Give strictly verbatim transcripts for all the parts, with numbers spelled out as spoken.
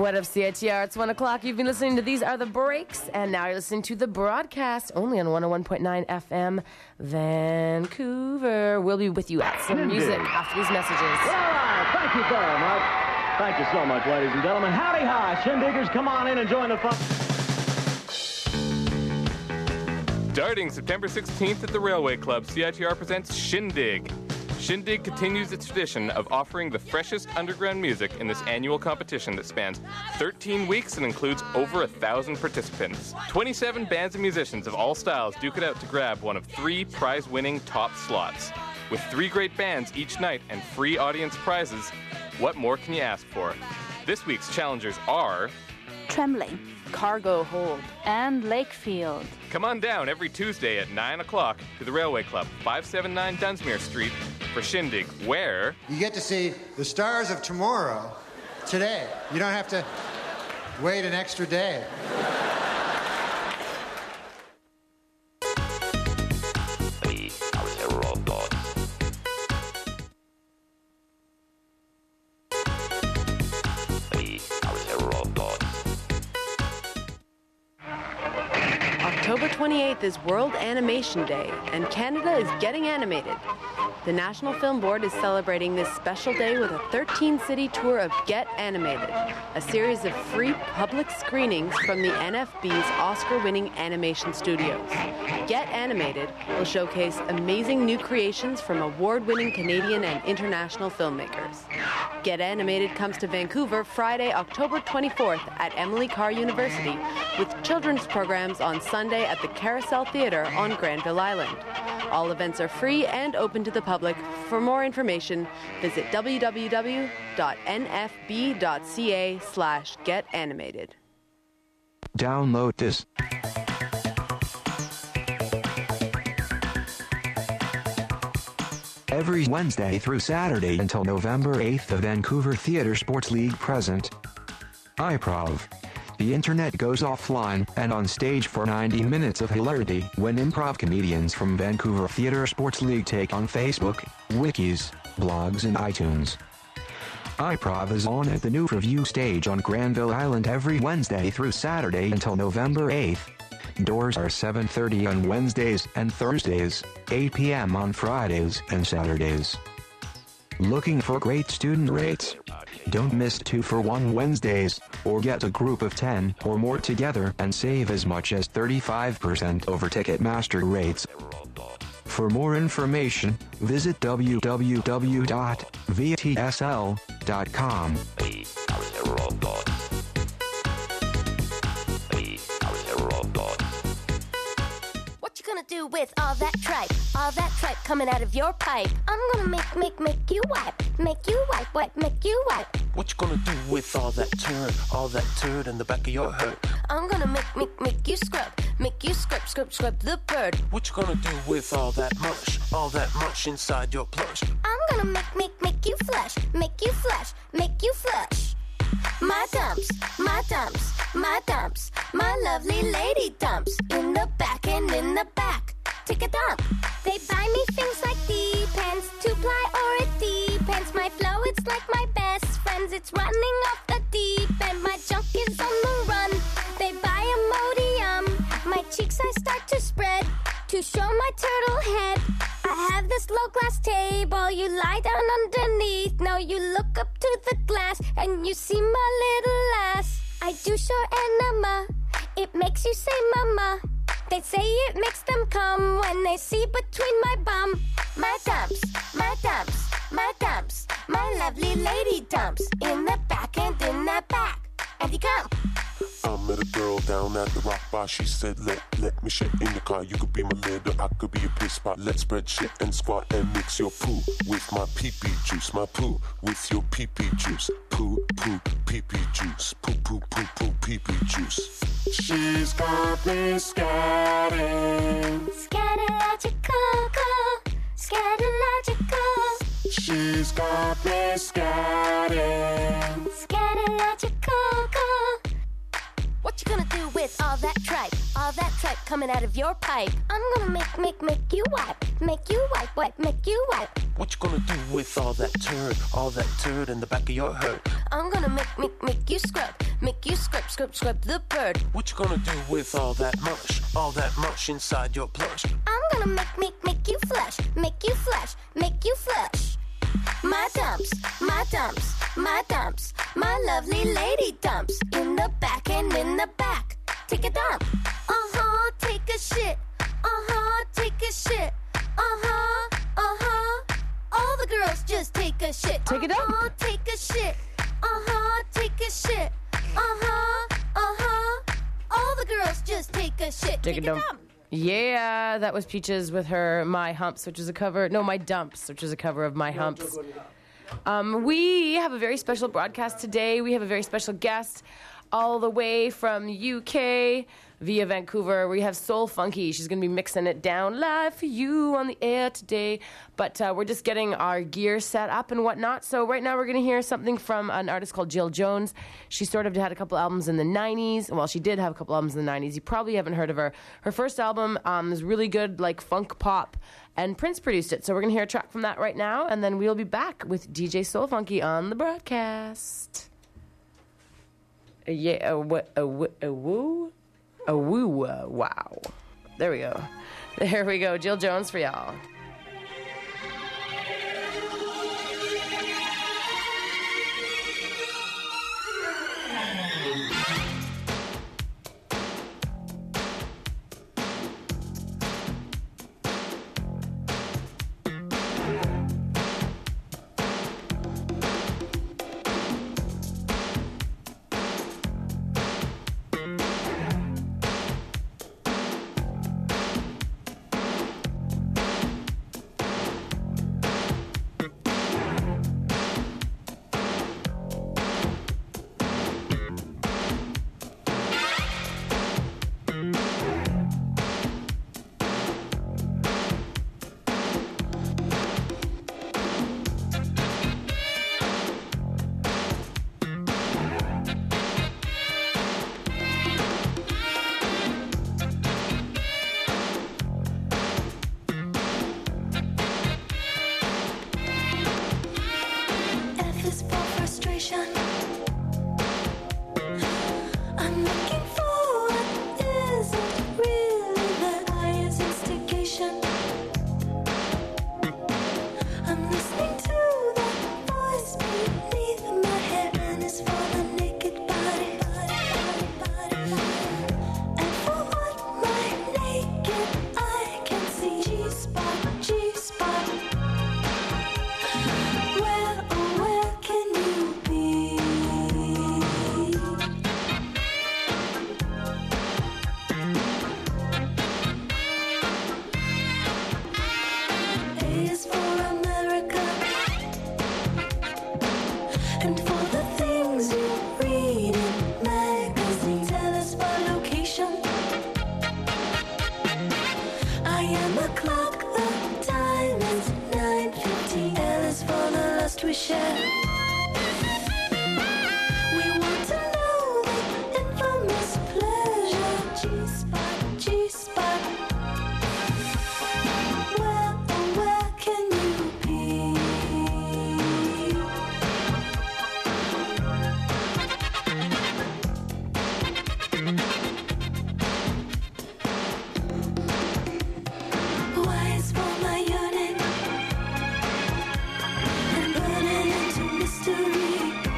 What up, C H E R? It's one o'clock. You've been listening to These Are the Breaks, and now you're listening to the broadcast only on one oh one point nine F M, Vancouver. We'll be with you at some Indeed. music after these messages. All right, thank you very much. Thank you so much, ladies and gentlemen. Howdy hi, Shindiggers. Come on in and join the fun. Starting September sixteenth at the Railway Club, C I T R presents Shindig. Shindig continues its tradition of offering the freshest underground music in this annual competition that spans thirteen weeks and includes over a thousand participants. twenty-seven bands and musicians of all styles duke it out to grab one of three prize-winning top slots. With three great bands each night and free audience prizes, what more can you ask for? This week's challengers are... Trembling, Cargo Hold, and Lakefield. Come on down every Tuesday at nine o'clock to the Railway Club, five seventy-nine Dunsmuir Street, for Shindig, where... You get to see the stars of tomorrow today. You don't have to wait an extra day. October twenty-eighth is World Animation Day, and Canada is getting animated. The National Film Board is celebrating this special day with a thirteen-city tour of Get Animated, a series of free public screenings from the N F B's Oscar-winning animation studios. Get Animated will showcase amazing new creations from award-winning Canadian and international filmmakers. Get Animated comes to Vancouver Friday, October twenty-fourth at Emily Carr University, with children's programs on Sunday at the Carousel Theatre on Granville Island. All events are free and open to the public. For more information, visit w w w dot n f b dot c a slash get animated. Download this. Every Wednesday through Saturday until November eighth, the Vancouver Theatre Sports League present iProv. The internet goes offline and on stage for ninety minutes of hilarity when improv comedians from Vancouver Theatre Sports League take on Facebook, wikis, blogs, and iTunes. iProv is on at the New Review stage on Granville Island every Wednesday through Saturday until November eighth. Doors are seven thirty on Wednesdays and Thursdays, eight p.m. on Fridays and Saturdays. Looking for great student rates? Don't miss two for one Wednesdays, or get a group of ten or more together and save as much as thirty-five percent over Ticketmaster rates. For more information, visit w w w dot v t s l dot com. What you gonna do with all that tripe? All that tripe coming out of your pipe? I'm gonna make, make, make you wipe. Make you wipe, wipe, make you wipe. What you gonna do with all that turd? All that turd in the back of your head? I'm gonna make, make, make you scrub. Make you scrub, scrub, scrub the bird. What you gonna do with all that mush? All that mush inside your plush? I'm gonna make, make, make you flush. Make you flush, make you flush. My dumps, my dumps, my dumps, my lovely lady dumps. In the back and in the back, take a dump. They buy me things like depends, two-ply or it depends. My flow, it's like my best friends. It's running off the deep end. My junk is on the run. They buy Imodium. My cheeks I start to spread to show my turtle head. I have this low-glass table. You lie down underneath. Now you look up to the glass and you see my little ass. I do show enema. It makes you say mama. They say it makes them come when they see between my bum. My dumps, my dumps, my dumps, my lovely lady dumps. In the back and in the back. And he come. I met a girl down at the rock bar. She said, let, let me shit in your car. You could be my litter, I could be your piss spot. Let's spread shit and squat and mix your poo with my pee-pee juice. My poo with your pee-pee juice. Poo, poo, pee-pee juice. Poo, poo, poo, poo, pee-pee juice. She's got me scatting. Scatological, scatological. She's got me scatting. Scatological. What you gonna do with all that tripe? All that tripe coming out of your pipe? I'm gonna make, make, make you wipe. Make you wipe, wipe, make you wipe. What you gonna do with all that turd, all that turd in the back of your head? I'm gonna make, make, make you scrub, make you scrub, scrub, scrub the bird. What you gonna do with all that mush, all that mush inside your plush? I'm gonna make, make, make you flush, make you flush, make you flush. My dumps, my dumps, my dumps, my lovely lady dumps. In the back and in the back. Take a dump. Uh-huh, take a shit. Uh-huh, take a shit. Uh-huh, uh-huh. All the girls just take a shit. Take a dump. Uh-huh, take a shit. Uh-huh, take a shit. Uh-huh, uh-huh. All the girls just take a shit. Take a dump. Yeah, that was Peaches with her My Humps, which is a cover. No, My Dumps, which is a cover of My Humps. Um, we have a very special broadcast today. We have a very special guest all the way from U K via Vancouver. We have Soul Funky. She's going to be mixing it down live for you on the air today. But uh, we're just getting our gear set up and whatnot. So right now we're going to hear something from an artist called Jill Jones. She sort of had a couple albums in the nineties. Well, she did have a couple albums in the nineties. You probably haven't heard of her. Her first album um, is really good, like funk pop. And Prince produced it. So we're going to hear a track from that right now. And then we'll be back with D J Soul Funky on the broadcast. Yeah, a, w- a, w- a woo? A woo, uh, wow. There we go. There we go. Jill Jones for y'all. Mystery.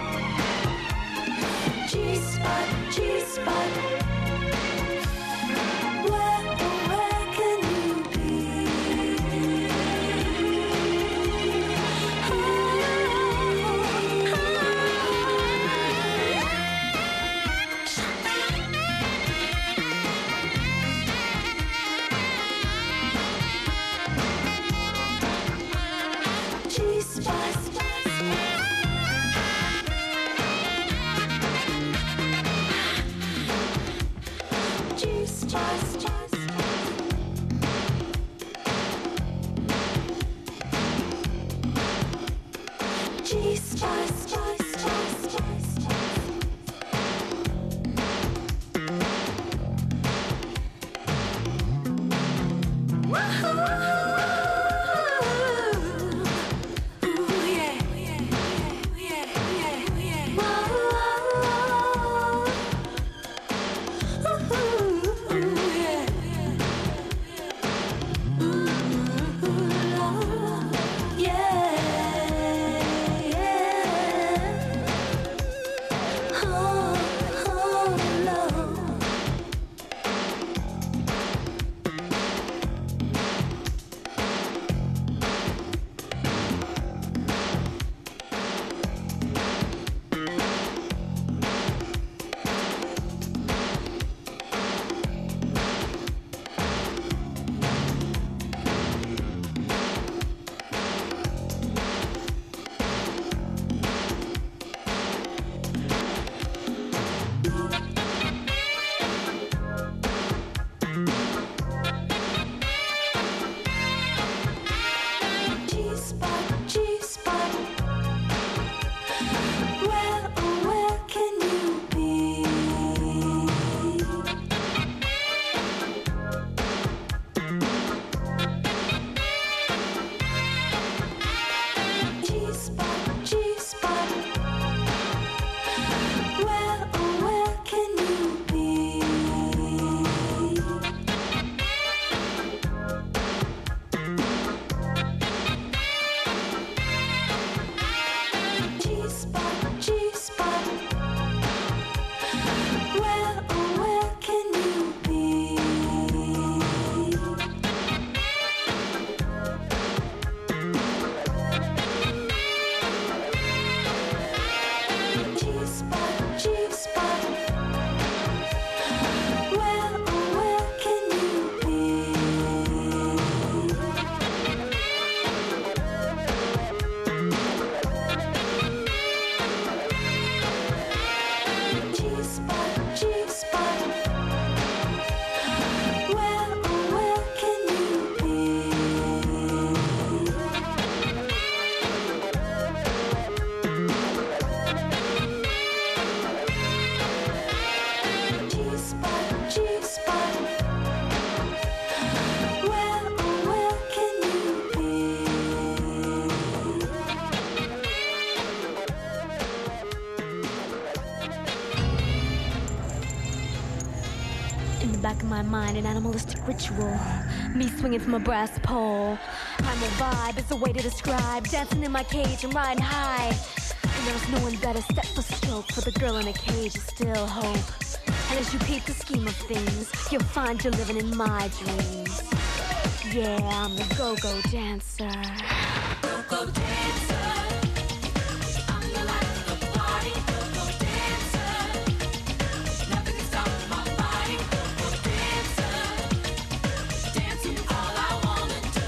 my mind an animalistic ritual. Me swinging from a brass pole. Primal vibe is the way to describe dancing in my cage and riding high. And there's no one better step for stroke, for the girl in a cage is still hope. And as you peep the scheme of things, you'll find you're living in my dreams. Yeah, I'm the go-go dancer. Go-go dancer. I'm the life of the party. Go-go dancer. Nothing can stop my body. Go-go dancer. Dancing all I wanna do.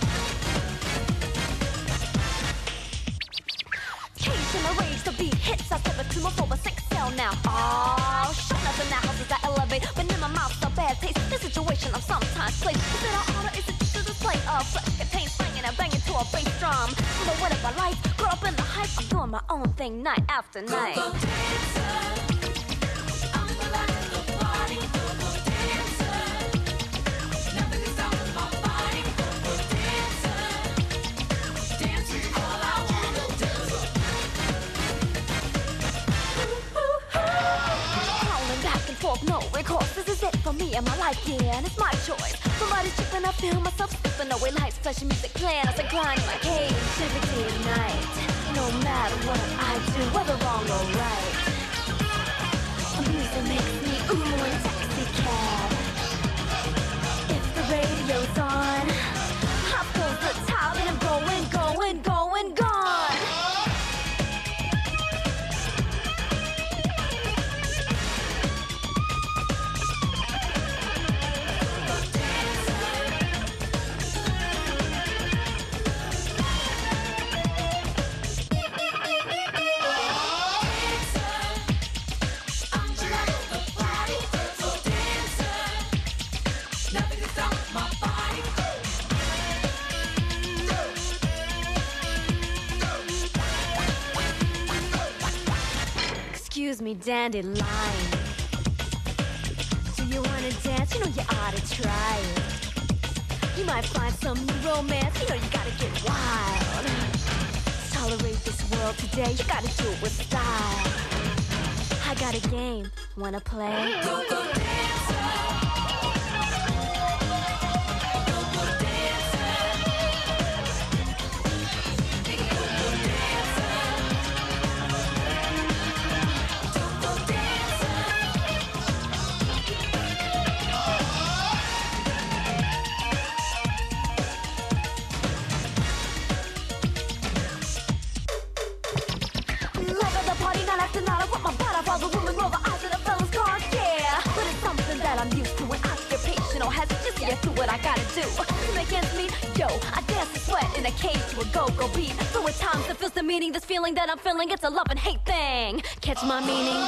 Cage in my rage, the beat hits. I step into my four by six cell now. Oh, shut up in that house as I elevate. But in my mouth, a bad taste. This situation I'm sometimes placed. Is it an honor? Is it just a display of flesh contains slanging and banging to a bass drum? I'm a winner by life, grew up in the hype. I'm doing my own thing night after night. Go-go dancer. I'm the life of the party. Go-go dancer. Nothing can stop my body. Go-go dancer. Dancing all I wanna do. Crawling back and forth, no recourse. This is it for me and my life, yeah, and it's my choice. Somebody's tripping, I feel myself slipping away. Lights, flashing music playing as I climb in my cage every day and night. No matter what I do, whether wrong or right, the music makes me ooh and taxi cab. If the radio's on, I pull the top and I'm going, going, going, gone. Excuse me, dandelion. Do you wanna dance? You know you ought to try it. You might find some new romance. You know you gotta get wild. To tolerate this world today, you gotta do it with style. I got a game. Wanna play? Go-go dancer. Do what I gotta do to make ends meet. Yo, I dance and sweat in a cage to a go-go beat. So at times it feels the meaning, this feeling that I'm feeling, it's a love and hate thing. Catch my meaning?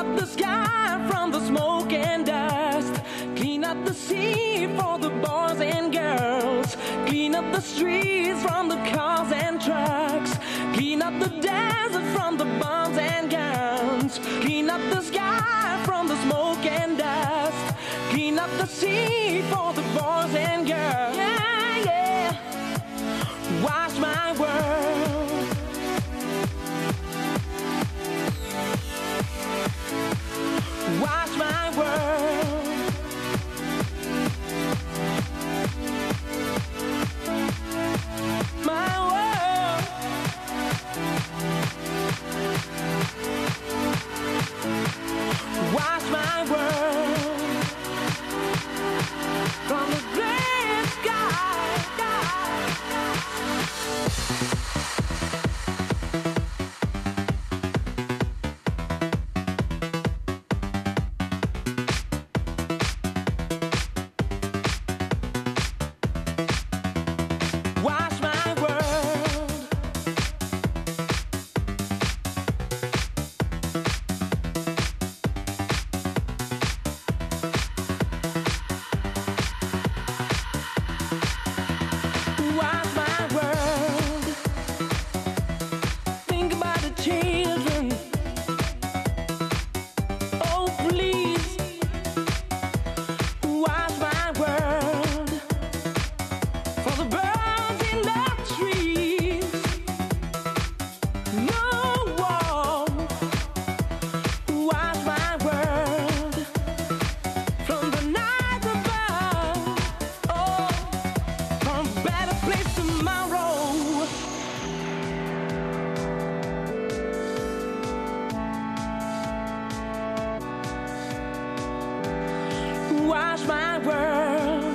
up the sky from the smoke and dust. Clean up the sea for the boys and girls. Clean up the streets from the cars and trucks. Clean up the desert from the bombs and guns. Clean up the sky from the smoke and dust. Clean up the sea for the boys and girls. Yeah, yeah. Wash my world. Wash my world. My world. Wash my world from the gray sky. Wash my world. Wash my world. Think about the children. Oh, please. Wash my world. For the birds in the trees. No wall. Wash my world. From the night above. Oh, from a better place tomorrow. Wash my world.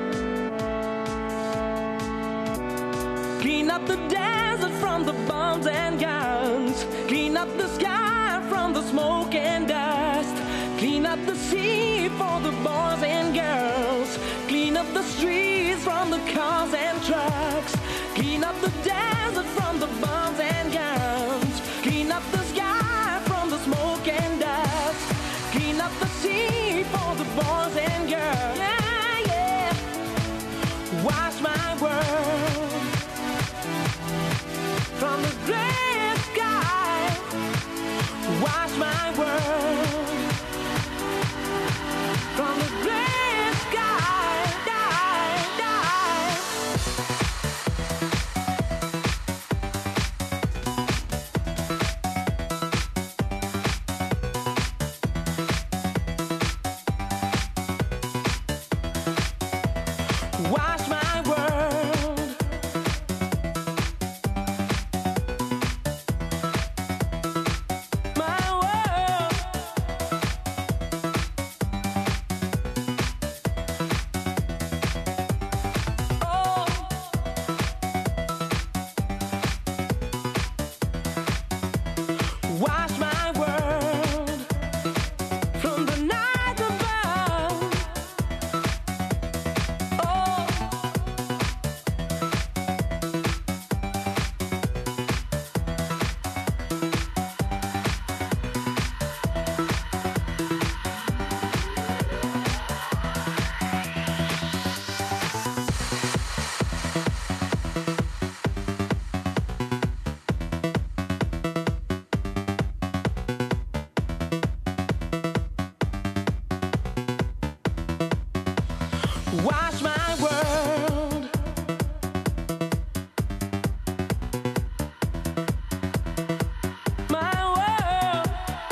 Clean up the desert from the bombs and guns. Clean up the sky from the smoke and dust. Clean up the sea for the boys and girls. Clean up the streets from the cars and trucks. Clean up the desert from the bombs and guns. Clean up the sky from the smoke and dust. Clean up the sea for the boys and girls. Yeah, yeah. Wash my world from the gray sky. Wash my world from the gray sky. Die, die. Wash my world. My world. Oh. Wash my world from the night above. Oh. Wash my world. My world.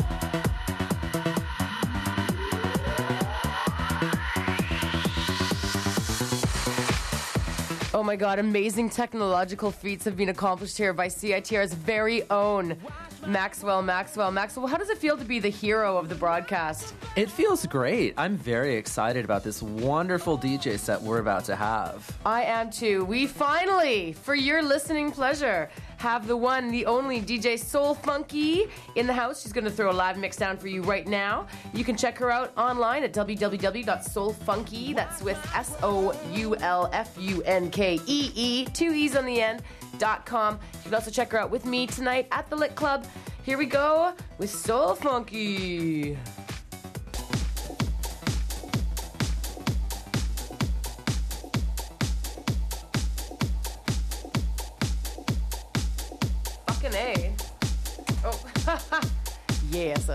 Oh my God, amazing technological feats have been accomplished here by C I T R's very own Maxwell Maxwell. Maxwell, how does it feel to be the hero of the broadcast? It feels great. I'm very excited about this wonderful D J set we're about to have. I am too. We finally, for your listening pleasure, have the one, the only D J Soul Funky in the house. She's going to throw a live mix down for you right now. You can check her out online at w w w dot soul funky, that's with S O U L F U N K E E, two E's on the end, dot com. You can also check her out with me tonight at the Lit Club. Here we go with Soul Funky. Fucking A. Oh, yes.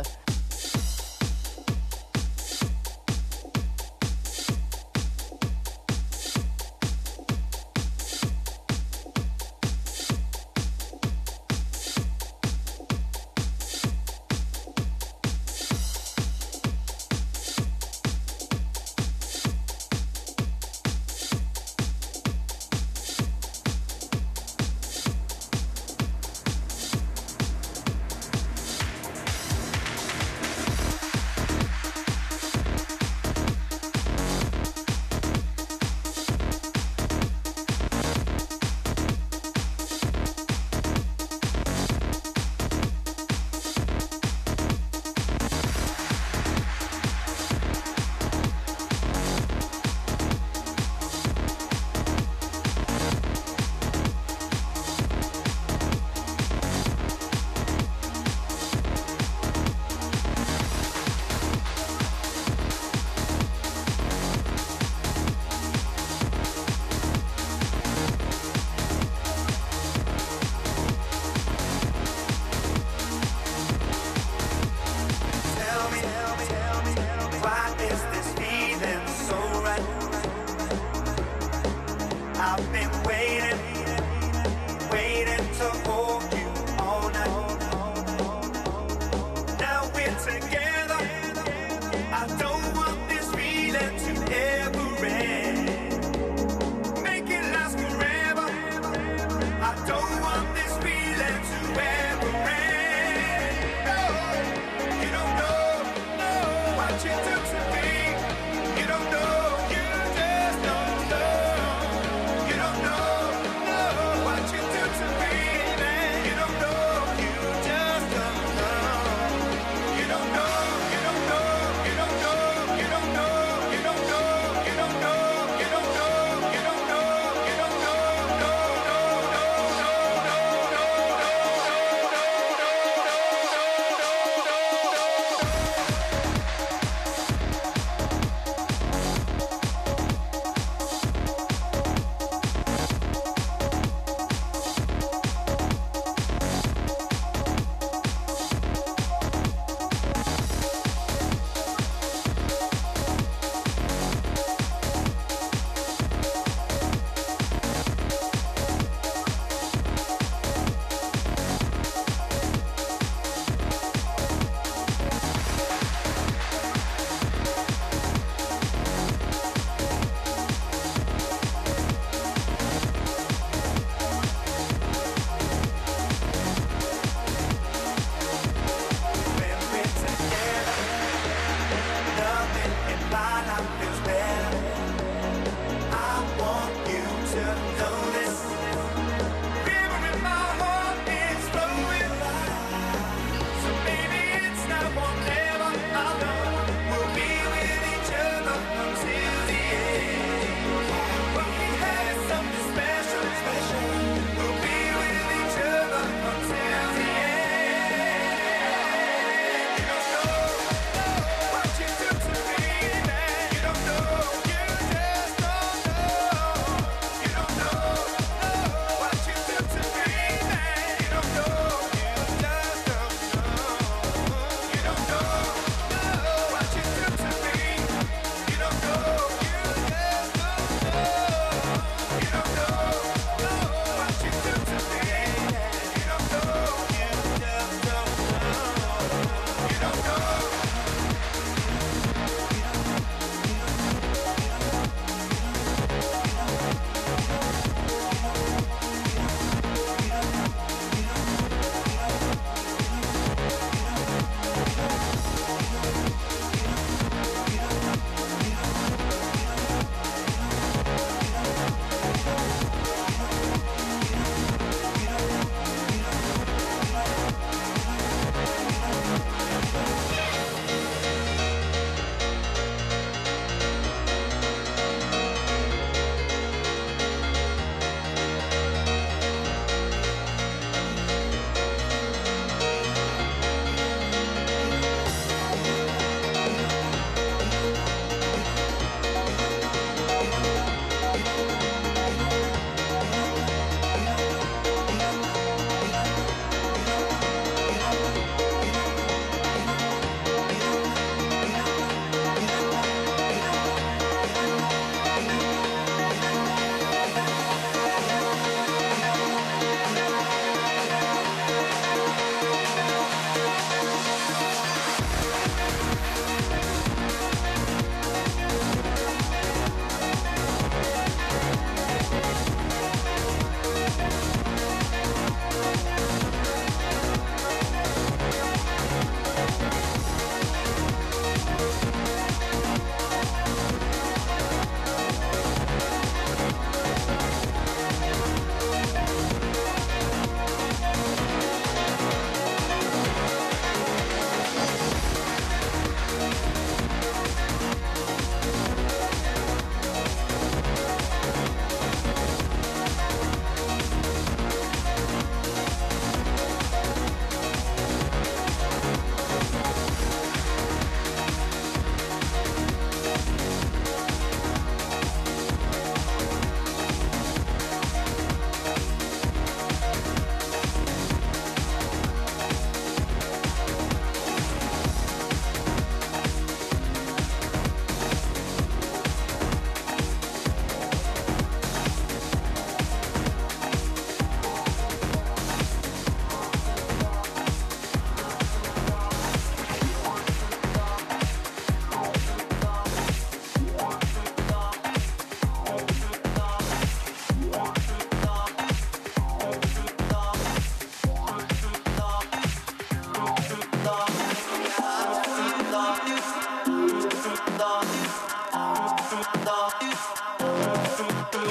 You don't know,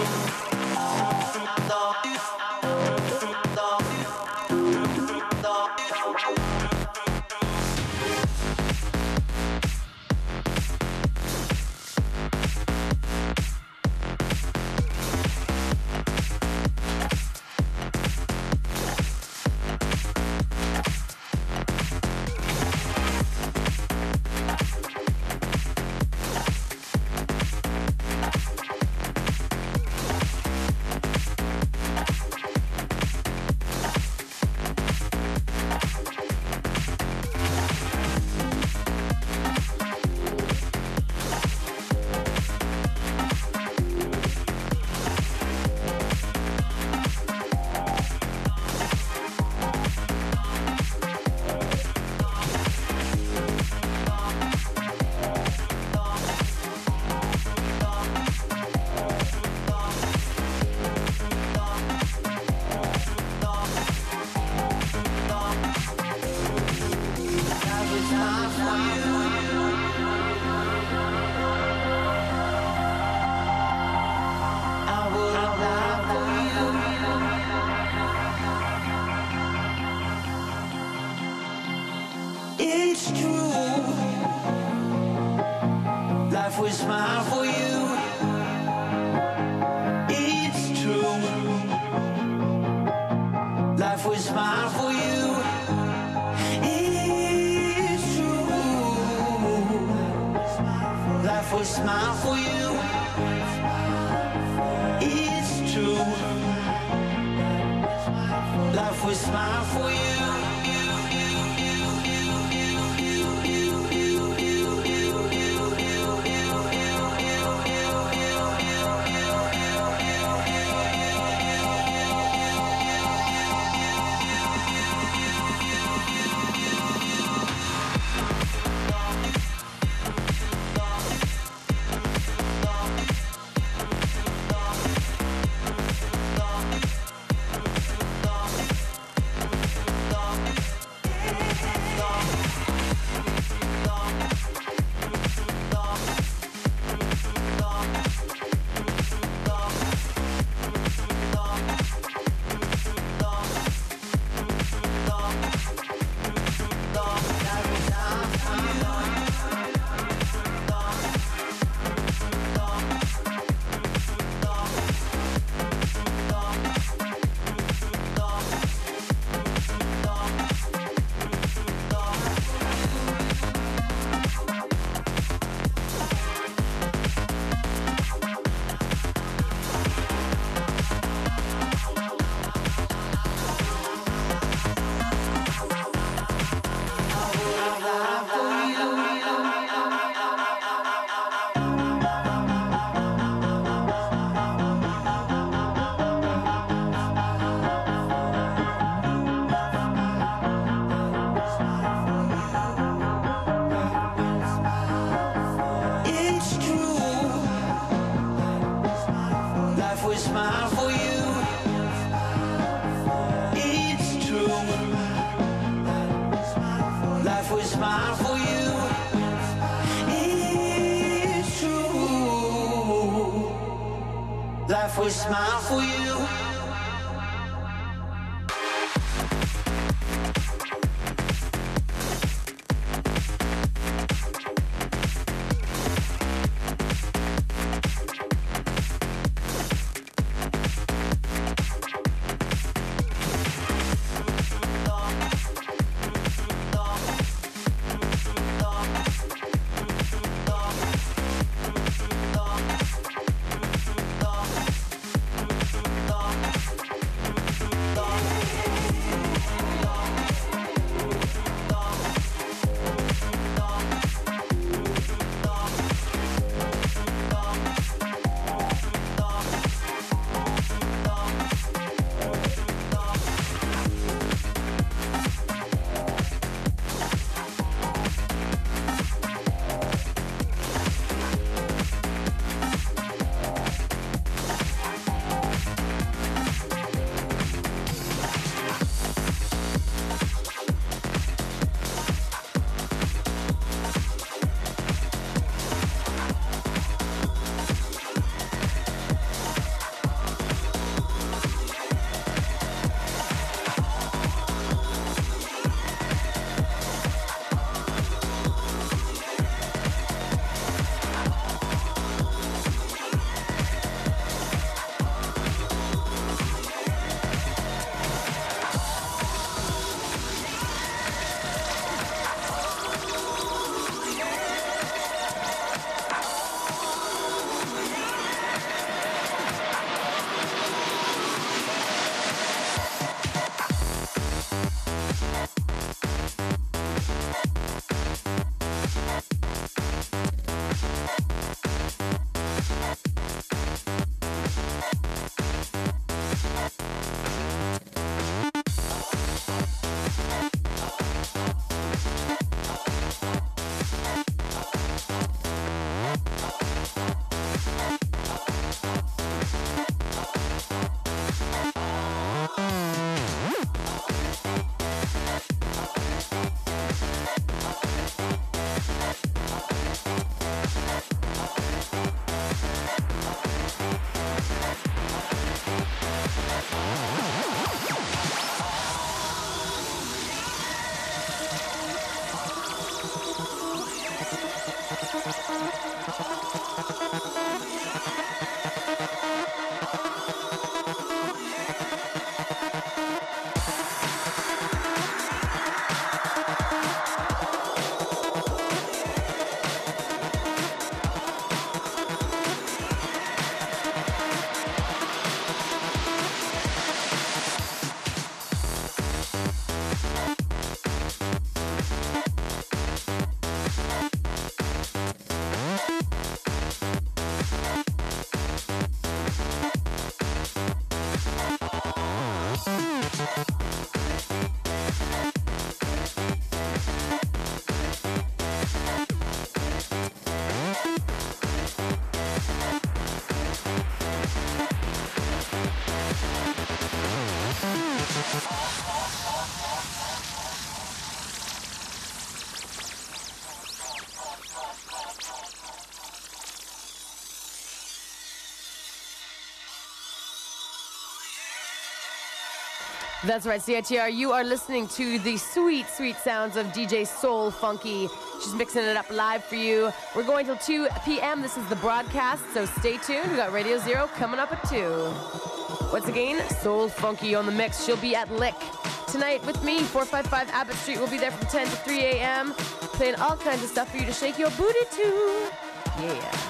It's true, life will smile for you. It's true, life will smile for you. It's true, life will smile for you. It's true, life will smile for you. Life will smile for you. Dog. That's right, C I T R. You are listening to the sweet, sweet sounds of D J Soul Funky. She's mixing it up live for you. We're going till two p.m. This is the broadcast, so stay tuned. We got Radio Zero coming up at two. Once again, Soul Funky on the mix. She'll be at Lick tonight with me. four fifty-five Abbott Street. We'll be there from ten to three a.m. playing all kinds of stuff for you to shake your booty to. Yeah.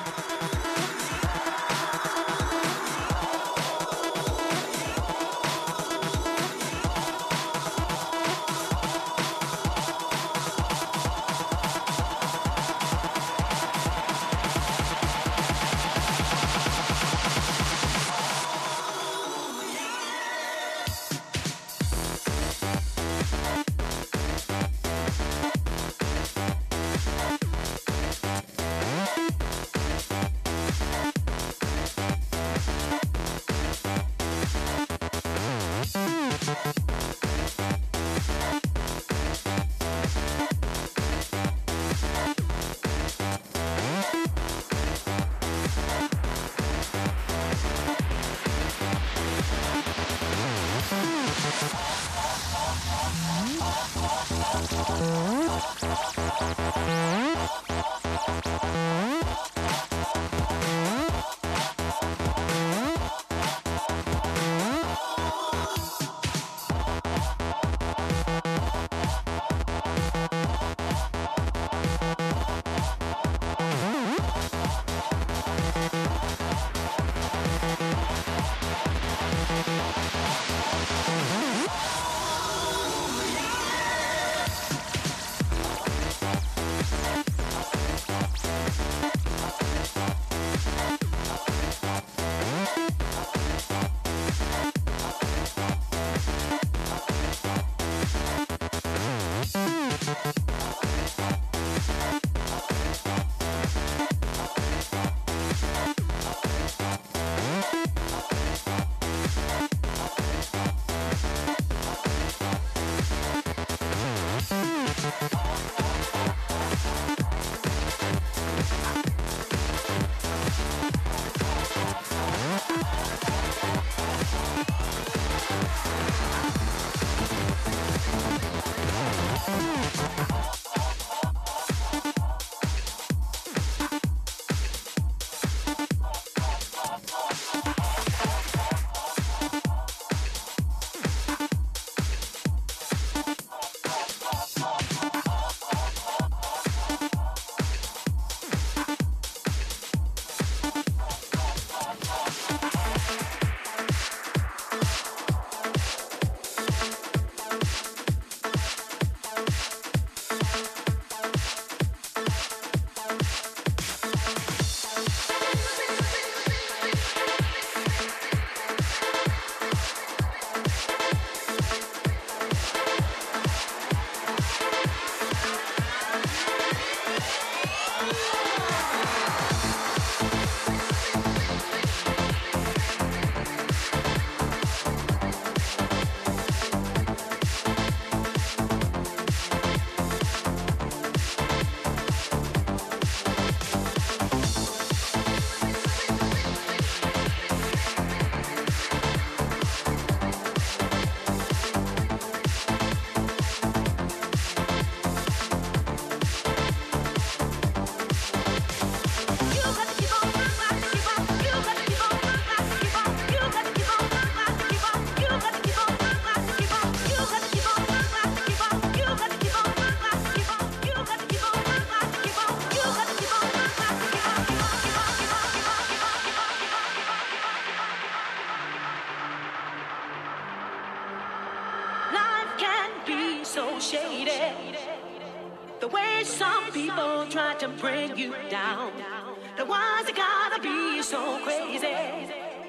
The way some people try to bring you down. The ones that gotta be so crazy.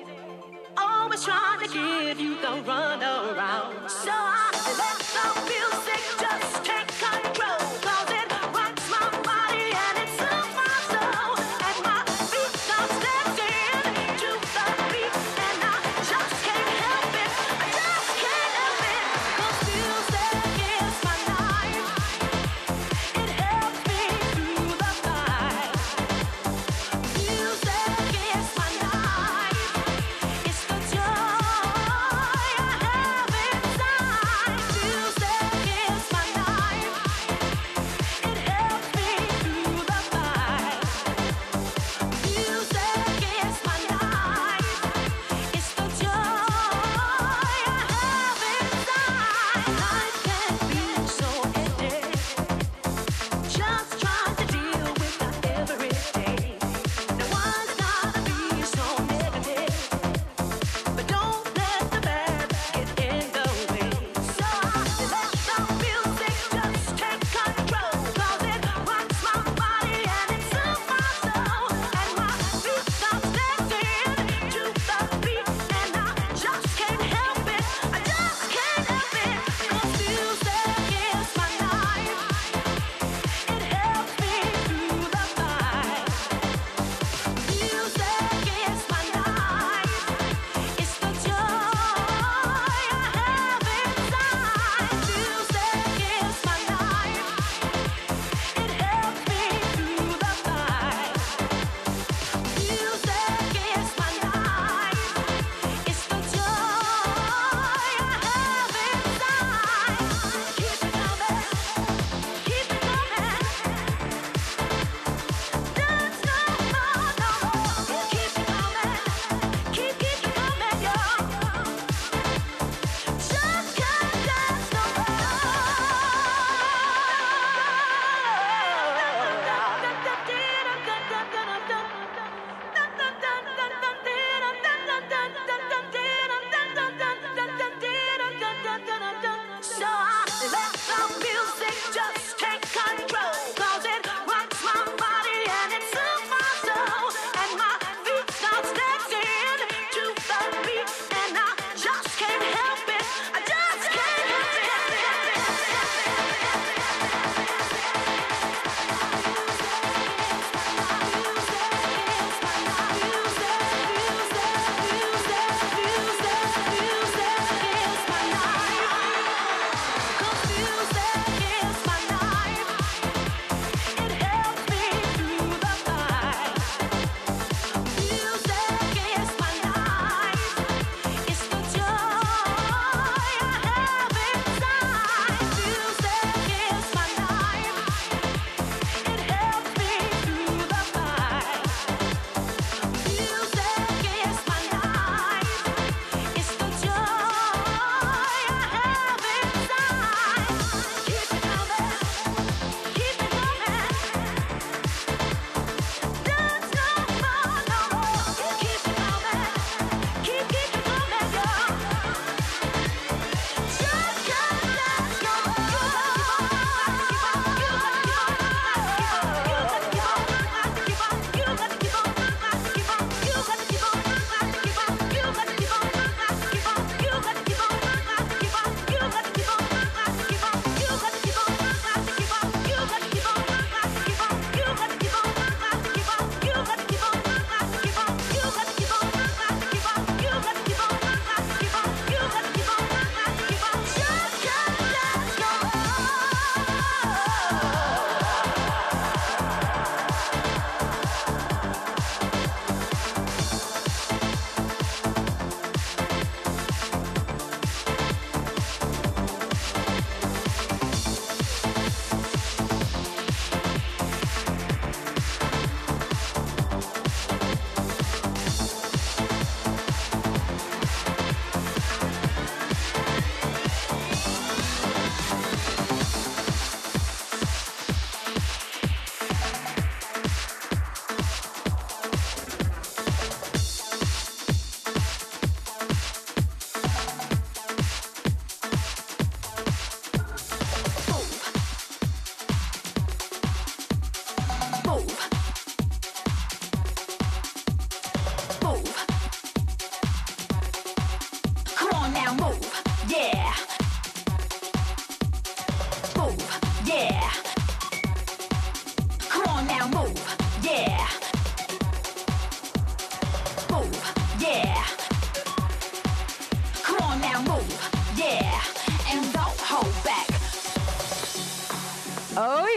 Always trying to give you the run around. So I let the music just take control. Cause it rocks my body and it soothes my soul. And my feet start stepping to the beat. And I just can't help it. I just can't help it. Cause music is my life. It helps me through the night. Music is my life. It's the joy I have inside.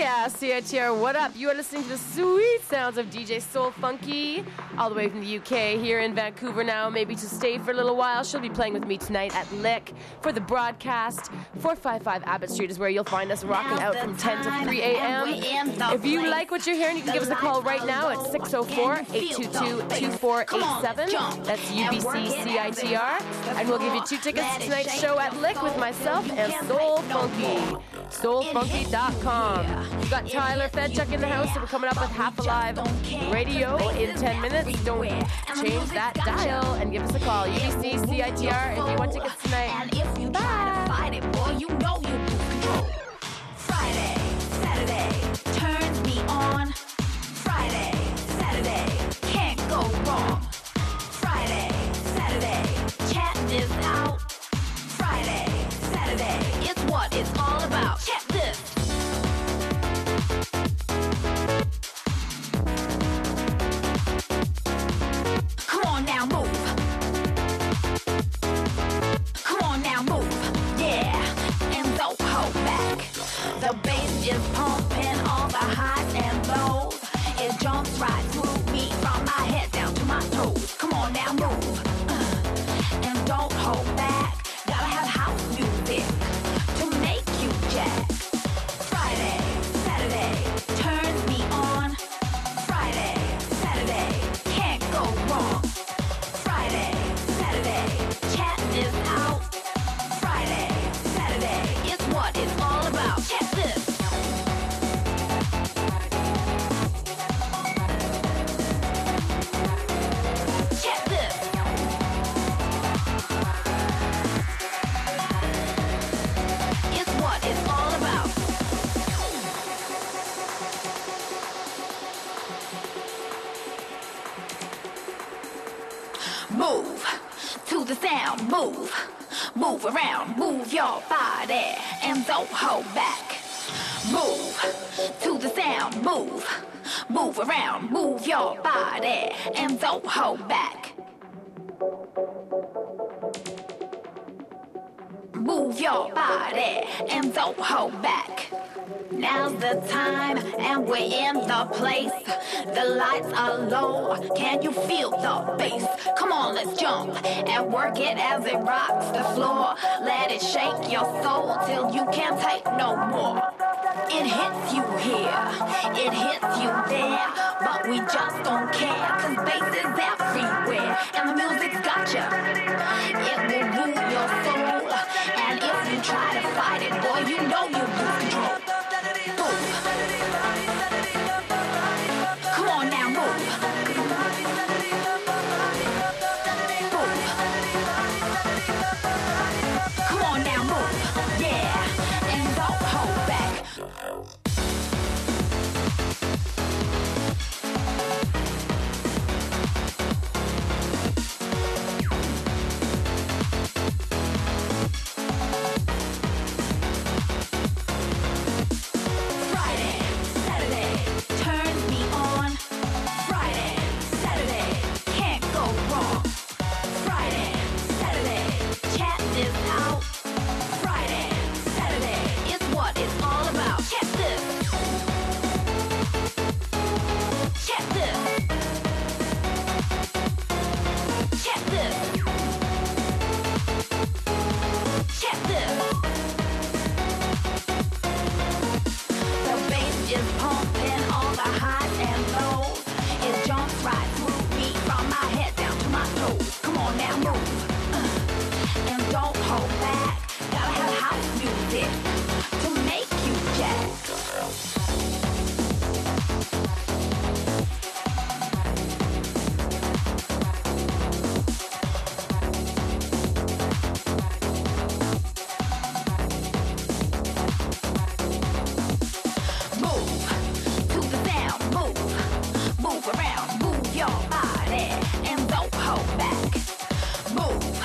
yeah, C I T R, what up? You are listening to the sweet sounds of D J Soul Funky, all the way from the U K, here in Vancouver now, maybe to stay for a little while. She'll be playing with me tonight at Lick for the broadcast. four fifty-five Abbott Street is where you'll find us rocking out from ten to three a.m. If you like what you're hearing, you can give us a call right now at six oh four, eight two two, two four eight seven. That's U B C C I T R. And we'll give you two tickets to tonight's show at Lick with myself and Soul Funky. soul funky dot com. We've got Tyler Fedchuk in the house, and we're coming up with Half Alive Radio in ten minutes. Don't change that dial and give us a call. U B C C I T R if you want tickets tonight. And if you try to fight it, boy, you know you lose control. Friday, Saturday, turns me on. Friday, Saturday, can't go wrong. Friday, Saturday, chat this out. Friday, Saturday, it's what it's all about. Check this. Come on now, move. Come on now, move. Yeah, and don't hold back. The bass is pumping all the highs and lows. It jumps right through me from my head down to my toes. Come on now, move. Uh, and don't hold back. Gotta have house music to make you jack. Friday, Saturday, turns me on. Friday, Saturday, can't go wrong. Friday, Saturday, chat this out. Friday, Saturday, it's what it's all about. Check this. Check this. It's what it's all about. Move to the sound, move. Move around, move your body, and don't hold back. Move to the sound, move. Move around, move your body, and don't hold back. Move your body, and don't hold back. Now's the time, and we're in the place. The lights are low, can you feel the bass? Come on, let's jump and work it as it rocks the floor. Let it shake your soul till you can't take no more. It hits you here, it hits you there, but we just don't care, cause bass is everywhere, and the music's got ya. It will rule your soul, and if you try to fight it, boy, you know you lose control. Move. Come on now, move. Move. Come on now, move. Yeah, and don't hold back. Friday, Saturday, turns me on. Friday, Saturday, can't go wrong. Friday, Saturday, chat this out. Friday, Saturday, it's what it's all about. Check this. Check this. Check this. Check this. The bass is pumping all the highs and lows. It jumps right through me from my head down to my toes. Come on now, move. Uh, and don't hold back. Gotta have house music to make you jack. Move to the sound, move. Move around, move your body, and don't hold back. Move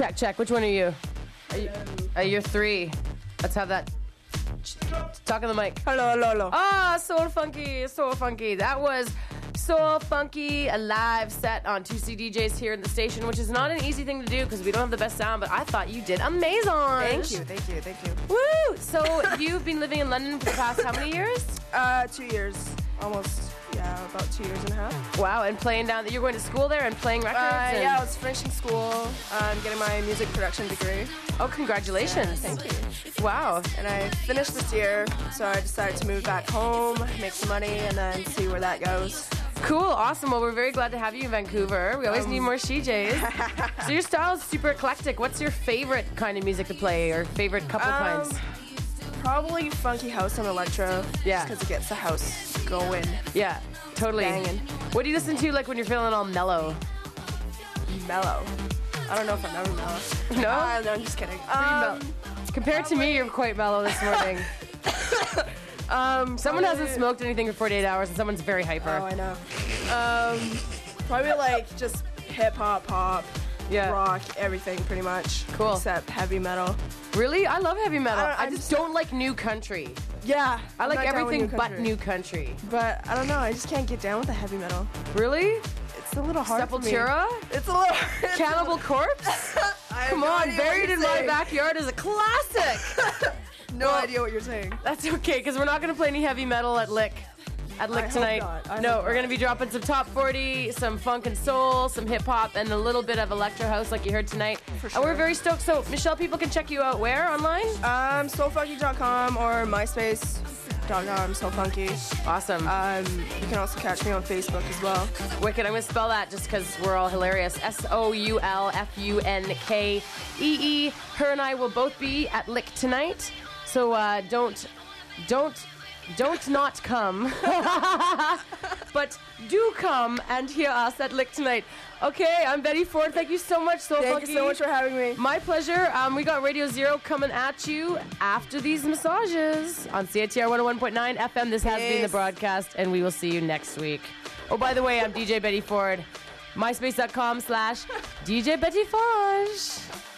Check, check. Which one are you? Are you uh, you're three. Let's have that. Talk on the mic. Hello, hello, hello. Ah, Soul Funky, Soul Funky. That was Soul Funky, a live set on two C D Js here in the station, which is not an easy thing to do because we don't have the best sound, but I thought you did amazing. Thank you, thank you, thank you. Woo! So you've been living in London for the past how many years? Uh, two years. Almost, yeah, about two years and a half. Wow, and playing down, you're going to school there and playing records? Uh, and yeah, I was finishing school. I'm getting my music production degree. Oh, congratulations. Thank you. Wow. And I finished this year, so I decided to move back home, make some money, and then see where that goes. Cool, awesome. Well, we're very glad to have you in Vancouver. We always Um, need more she js. So your style is super eclectic. What's your favorite kind of music to play, or favorite couple Um, kinds? Probably funky house and electro. Yeah. Because it gets the house going. Yeah, totally. Banging. What do you listen to, like, when you're feeling all mellow? Mellow. I don't know if I'm ever mellow. No? Uh, no, I'm just kidding. Pretty mel- Um, Compared to me, you're quite mellow this morning. um, Someone probably- hasn't smoked anything for forty-eight hours, and someone's very hyper. Oh, I know. Um, probably like just hip hop, pop, Yeah. rock, everything pretty much. Cool. Except heavy metal. Really? I love heavy metal. I I, don't- I'm just just- don't like new country. Yeah. I I'm like not down with everything new but country. new country. But I don't know. I just can't get down with the heavy metal. Really? It's a little hard for me. Sepultura? It's a little. Cannibal Corpse? I have Come no on, idea what Buried you're in My saying. Backyard is a classic. No Well, idea what you're saying. That's okay, because we're not going to play any heavy metal at Lick. At Lick I hope tonight. not. I No, hope we're not. going to be dropping some top forty, some funk and soul, some hip hop, and a little bit of electro house like you heard tonight. For And we're sure. very stoked. So, Michelle, people can check you out where online? Um, soul funky dot com or myspace dot com, soulfunky. Awesome. Um, you can also catch me on Facebook as well. Wicked. I'm going to spell that just because we're all hilarious. S O U L F U N K E E. Her and I will both be at Lick tonight. So uh, don't, don't, don't not come. But do come and hear us at Lick tonight. Okay, I'm Betty Ford. Thank you so much, Soul Thank Funky. you so much for having me. My pleasure. Um, we got Radio Zero coming at you after these massages on C I T R one oh one point nine F M. This has been the Peace. broadcast, and we will see you next week. Oh, by the way, I'm D J Betty Ford. MySpace.com slash DJ Betty Forge.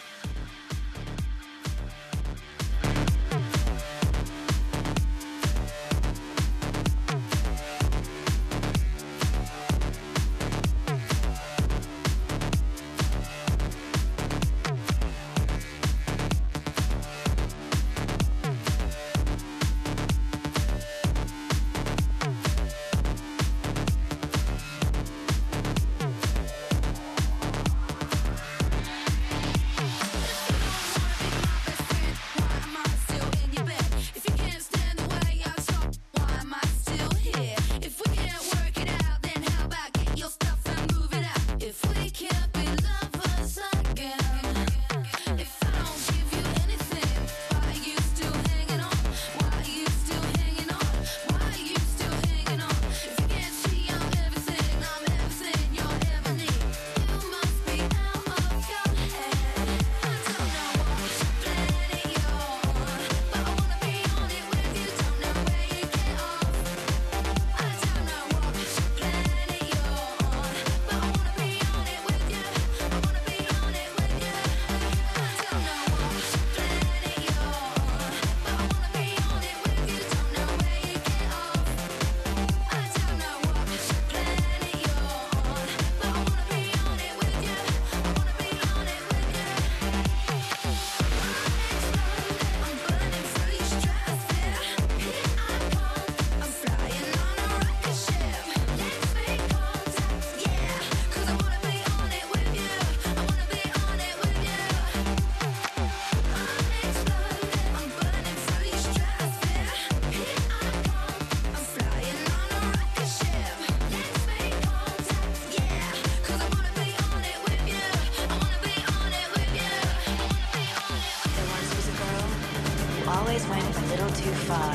always went a little too far.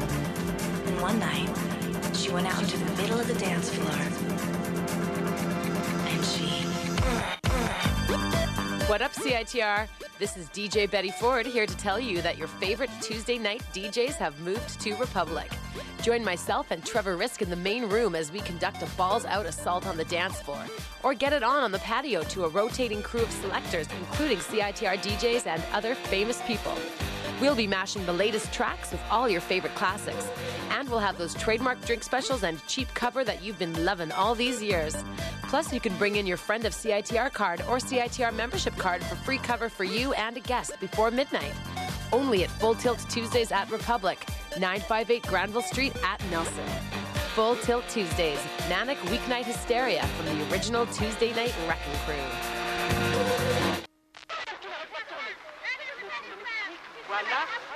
And one night, she went out into the middle of the dance floor. And she... What up, C I T R? This is D J Betty Ford here to tell you that your favorite Tuesday night D Js have moved to Republic. Join myself and Trevor Risk in the main room as we conduct a balls-out assault on the dance floor. Or get it on on the patio to a rotating crew of selectors, including C I T R D Js and other famous people. We'll be mashing the latest tracks with all your favorite classics. And we'll have those trademark drink specials and cheap cover that you've been loving all these years. Plus, you can bring in your Friend of C I T R card or C I T R membership card for free cover for you and a guest before midnight. Only at Full Tilt Tuesdays at Republic, nine fifty-eight Granville Street at Nelson. Full Tilt Tuesdays, manic weeknight hysteria from the original Tuesday Night Wrecking Crew. Voilà.